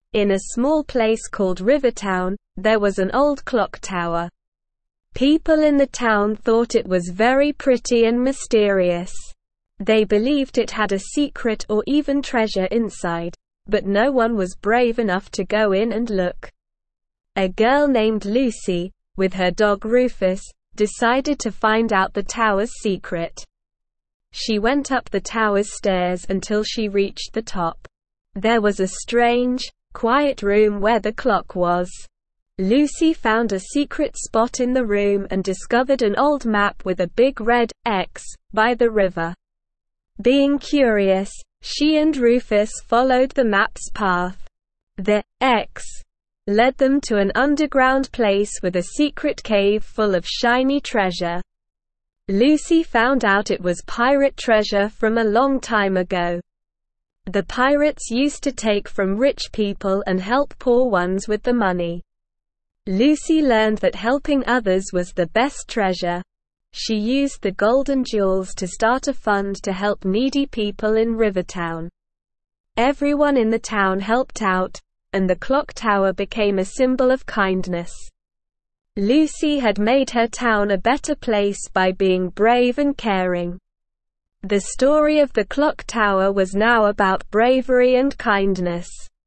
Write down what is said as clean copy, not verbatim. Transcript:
In a small place called Rivertown, there was an old clock tower. People in the town thought it was very pretty and mysterious. They believed it had a secret or even treasure inside, but no one was brave enough to go in and look. A girl named Lucy, with her dog Rufus, decided to find out the tower's secret. She went up the tower's stairs until she reached the top. There was a strange, quiet room where the clock was. Lucy found a secret spot in the room and discovered an old map with a big red X by the river. Being curious, she and Rufus followed the map's path. The X led them to an underground place with a secret cave full of shiny treasure. Lucy found out it was pirate treasure from a long time ago. The pirates used to take from rich people and help poor ones with the money. Lucy learned that helping others was the best treasure. She used the golden jewels to start a fund to help needy people in Rivertown. Everyone in the town helped out, and the clock tower became a symbol of kindness. Lucy had made her town a better place by being brave and caring. The story of the clock tower was now about bravery and kindness.